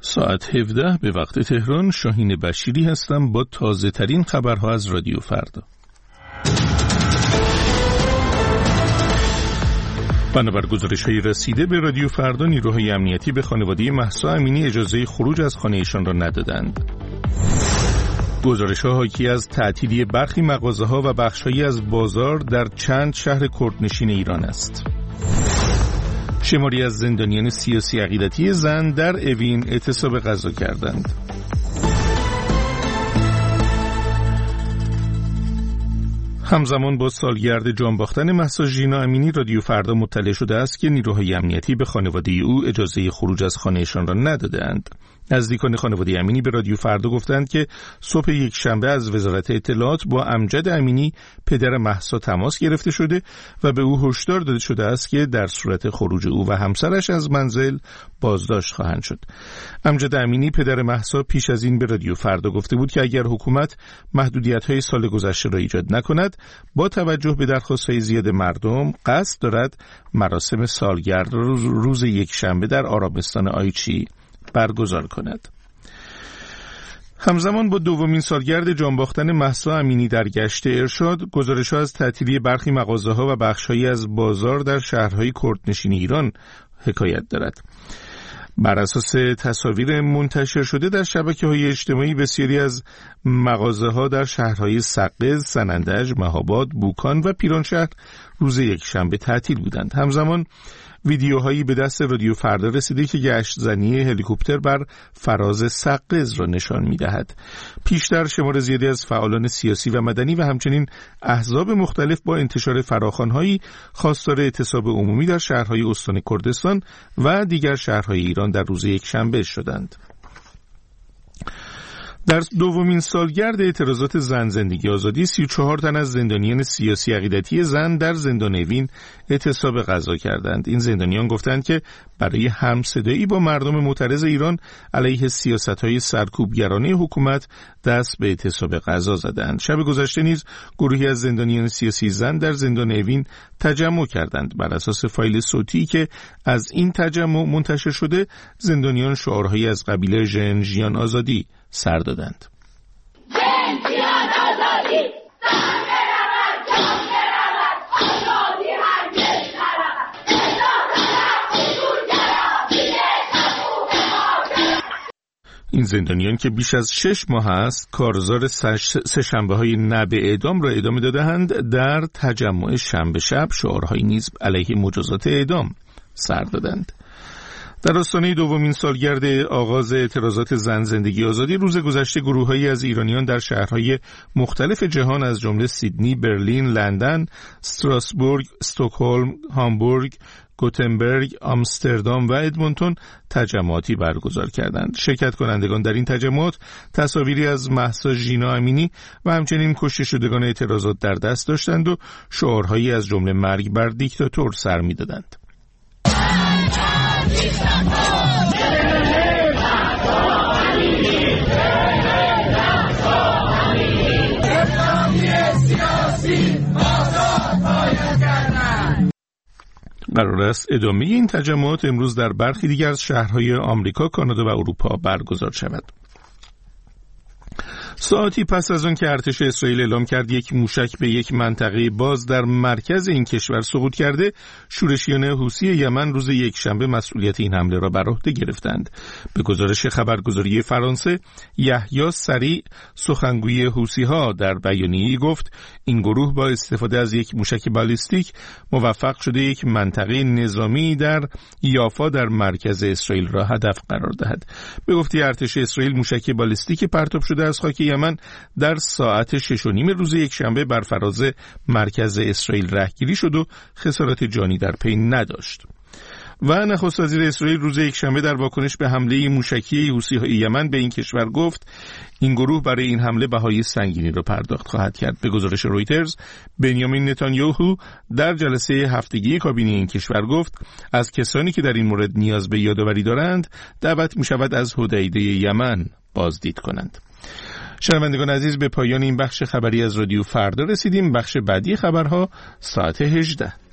ساعت 17 به وقت تهران. شاهین بشیری هستم با تازه ترین خبرها از رادیو فردا. بنابر گزارش‌های رسیده به رادیو فردا، نیروهای امنیتی به خانواده مهسا امینی اجازه خروج از خانه ایشان را ندادند. گزارش‌ها حاکی از تعطیلی برخی مغازه‌ها و بخش‌هایی از بازار در چند شهر کردنشین ایران است. شماری از زندانیان سیاسی عقیدتی زن در اوین اعتصاب غذا کردند. همزمان با سالگرد جان باختن مهسا ژینا امینی، رادیو فردا مطلع شده است که نیروهای امنیتی به خانواده او اجازه خروج از خانه‌شان را ندادند. نزدیکان خانواده امینی به رادیو فردا گفتند که صبح یک شنبه از وزارت اطلاعات با امجد امینی پدر مهسا تماس گرفته شده و به او هشدار داده شده است که در صورت خروج او و همسرش از منزل بازداشت خواهند شد. امجد امینی پدر مهسا پیش از این به رادیو فردا گفته بود که اگر حکومت محدودیت‌های سال گذشته را ایجاد نکند، با توجه به درخواست‌های زیاد مردم قصد دارد مراسم سالگرد روز یک شنبه در آرامستان آیچی برگزار کند. همزمان با دومین سالگرد جان باختن مهسا امینی در گشت ارشاد، گزارش‌ها از تعطیلی برخی مغازه‌ها و بخش‌هایی از بازار در شهرهای کردنشین ایران حکایت دارد. بر اساس تصاویر منتشر شده در شبکه‌های اجتماعی، بسیاری از مغازه‌ها در شهرهای سقز، سنندج، مهاباد، بوکان و پیرانشهر روز یکشنبه تعطیل بودند. همزمان ویدیوهایی به دست رادیو فردا رسیده که گشت زنی هلیکوپتر بر فراز سقز را نشان می‌دهد. پیشتر شمار زیادی از فعالان سیاسی و مدنی و همچنین احزاب مختلف با انتشار فراخوان‌هایی خواستار اعتصاب عمومی در شهرهای استان کردستان و دیگر شهرهای ایران در روز یکشنبه شدند. در دومین سالگرد اعتراضات زن زندگی آزادی، 34 تن از زندانیان سیاسی عقیدتی زن در زندان اوین اعتصاب غذا کردند. این زندانیان گفتند که برای همصدایی با مردم معترض ایران علیه سیاست‌های سرکوبگرانه حکومت دست به اعتصاب غذا زدند. شب گذشته نیز گروهی از زندانیان سیاسی زن در زندان اوین تجمع کردند. بر اساس فایل صوتی که از این تجمع منتشر شده، زندانیان شعارهایی از قبیل ژن آزادی سر دادند. این زندانیان که بیش از 6 ماه است کارزار سه‌شنبه‌های نه به اعدام را ادامه داده‌اند، در تجمع شنبه شب شعارهایی نیز علیه مجازات اعدام سر دادند. در آستانه دومین سالگرد آغاز اعتراضات زن زندگی آزادی، روز گذشته گروه‌هایی از ایرانیان در شهرهای مختلف جهان از جمله سیدنی، برلین، لندن، استراسبورگ، استکهلم، هامبورگ، گوتنبرگ، آمستردام و ادمونتون تجمعاتی برگزار کردند. شرکت کنندگان در این تجمعات تصاویری از مهسا ژینا امینی و همچنین کشته شدگان اعتراضات در دست داشتند و شعارهایی از جمله مرگ بر دیکتاتور سر می‌دادند. قرار است ادامه این تجمعات امروز در برخی دیگر از شهرهای آمریکا، کانادا و اروپا برگزار شود. ساعتی پس از آن که ارتش اسرائیل اعلام کرد یک موشک به یک منطقه باز در مرکز این کشور سقوط کرده، شورشیان حوثی یمن روز یکشنبه مسئولیت این حمله را بر عهده گرفتند. به گزارش خبرگزاری فرانسه، یحیی سریع سخنگوی حوثی‌ها در بیانیه‌ای گفت این گروه با استفاده از یک موشک بالیستیک موفق شده یک منطقه نظامی در یافا در مرکز اسرائیل را هدف قرار دهد. به گفته ارتش اسرائیل، موشک بالیستیک پرتاب شده از خاک یمن در ساعت 6:30 روز یکشنبه بر فراز مرکز اسرائیل رهگیری شد و خسارات جانی در پی نداشت. و نخست وزیر اسرائیل روز یکشنبه در واکنش به حمله موشکی حوثی‌های یمن به این کشور گفت این گروه برای این حمله بهای سنگینی را پرداخت خواهد کرد. به گزارش رویترز، بنیامین نتانیاهو در جلسه هفتگی کابینه این کشور گفت از کسانی که در این مورد نیاز به یادآوری دارند دعوت می‌شود از حدیده یمن بازدید کنند. شنوندگان عزیز، به پایان این بخش خبری از رادیو فردا رسیدیم. بخش بعدی خبرها ساعت 18.